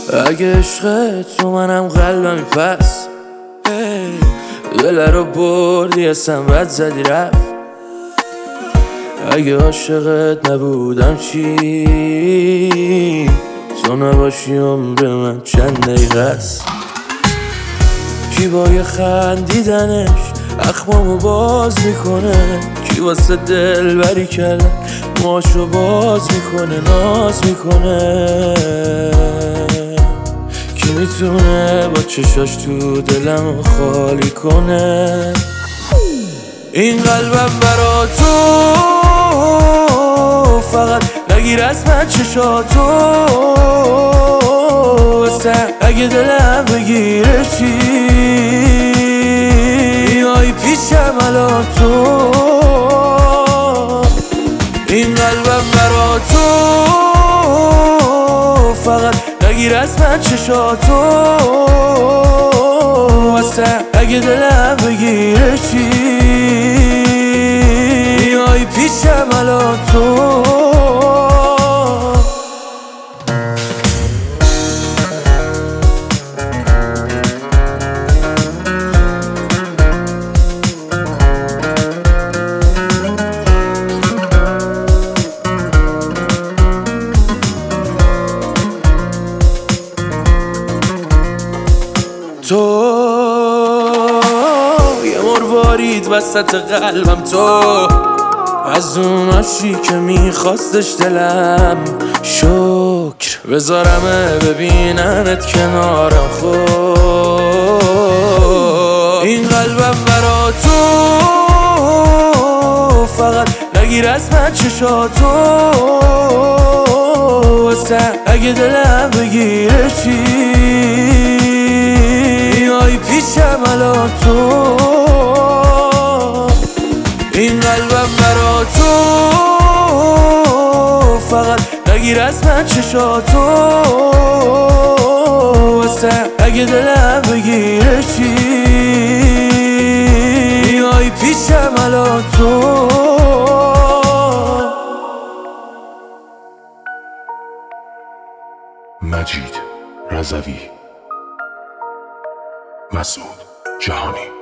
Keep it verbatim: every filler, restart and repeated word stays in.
اگه عشق تو منم قلبمی پس دل رو بردی اصلا بد زدی رفت. اگه عاشقت نبودم چی؟ تو نباشی عمر من چند دقیقه است. کی با یه خندیدنش اخمامو باز میکنه، کی واسه دل بری کردن موهاشو باز میکنه ناز میکنه. کی میتونه با چشاش تو دلمو خالی کنه؟ این قلبم برا تو فقط نگیر از من چشاتو واسه اگه دلم بگیره چی؟ بیای پیشم الان تو. این قلبم برا تو فقط نگیر از من چشاتو واسه اگه دلم بگیره چی؟ بیای پیشم الان تو. تو یه مروارید وسط قلبم، تو از اون عاشی که میخواستش دلم. شکر بذارمه ببیننت کنارم خود. این قلبم برا تو فقط نگیر از من چشاتو واسه اگه دلم بگیره چی؟ بیای پیشم الان تو. این قلبم برا تو فقط نگیر از من چشاتو واسه اگه دلم بگیره چی؟ بیای پیشم الان تو. مجید رضوی، مسعود جهانی.